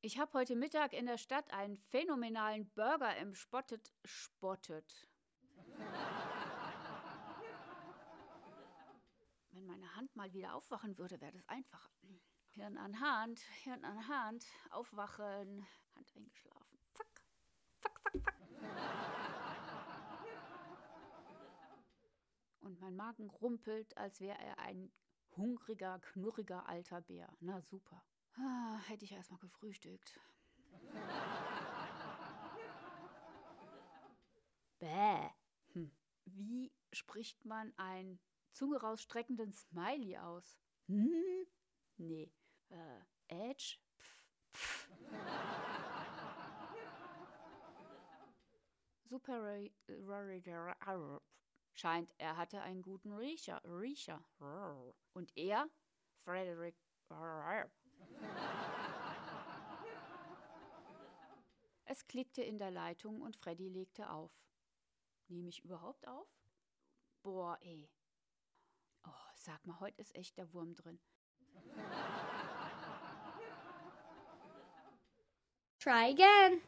Ich habe heute Mittag in der Stadt einen phänomenalen Burger spottet. Wenn meine Hand mal wieder aufwachen würde, wäre das einfacher. Hirn an Hand, aufwachen, Hand eingeschlafen. Zack, zack, zack, zack. Und mein Magen rumpelt, als wäre er ein hungriger, knurriger alter Bär. Na super. Hätte ich erstmal gefrühstückt. Bäh. Wie spricht man ein Zunge rausstreckenden Smiley aus? Nee. Edge? Pff. Super scheint, er hatte einen guten Riecher. Und er, Frederick. Es klickte in der Leitung und Freddy legte auf. Nehme ich überhaupt auf? Boah, ey. Oh, sag mal, heute ist echt der Wurm drin. Try again.